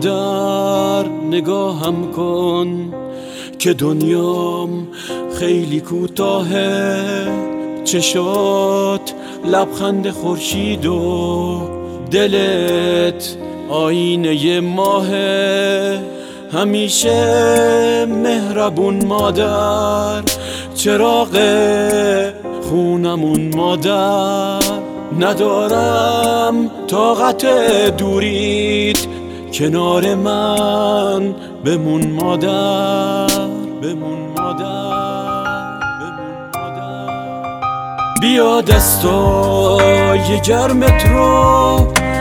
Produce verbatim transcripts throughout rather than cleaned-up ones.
مادر نگاهم کن که دنیام خیلی کوتاهه، چشات لبخند خورشید و دلت آینه ماهه. همیشه مهربون مادر، چراغ خونمون مادر. ندارم طاقت دوریت، کنار من بمون مادر، بمون مادر، بمون مادر. بیا دستای گرمت رو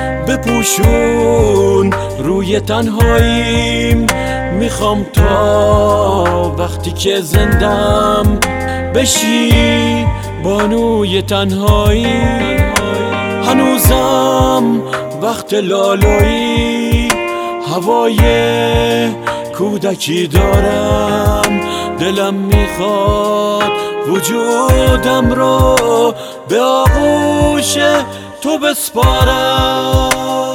بپوشون روی تنهاییم. میخوام تا وقتی که زندم بشی بانوی تنهایی. هنوزم وقت لالایی، هوای کودکی دارم. دلم میخواد وجودم رو به آغوش تو بسپارم.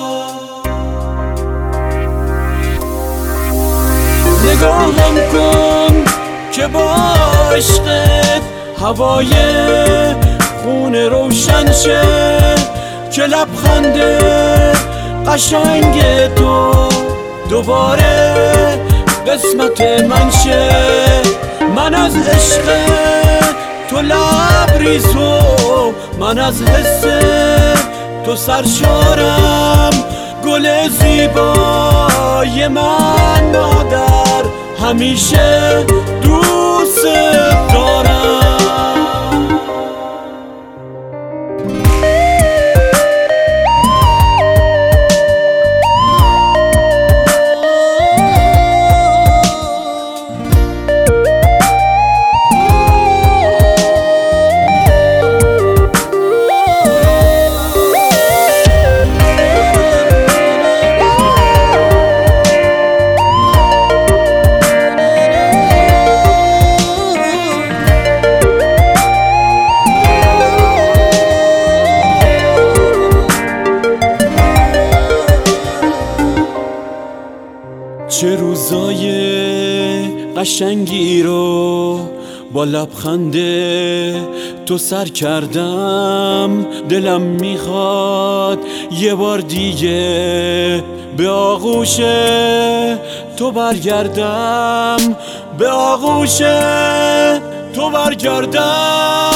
نگاهم کن که با عشقت هوای خونه روشن شه، که لبخند قشنگ تو دوباره قسمت من شه. من از عشق تو لبریز و من از حس تو سرشارم. گل زیبای من مادر، همیشه دوست دارم. چه روزای قشنگی رو با لبخند تو سر کردم. دلم میخواد یه بار دیگه به آغوش تو برگردم، به آغوش تو برگردم.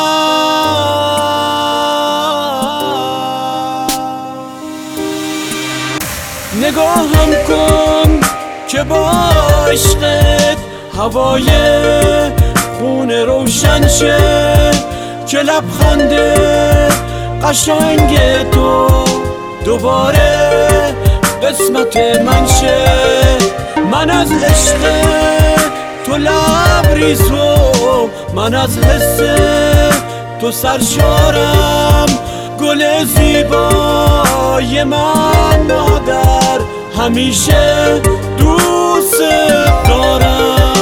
نگاهم کن که با عشقت هوای خونه روشن شه، که لبخند قشنگ تو دوباره قسمت من شه. من از عشق تو لبریز و من از حس تو سرشارم. گل زیبای من مادر، همیشه دوست دارم.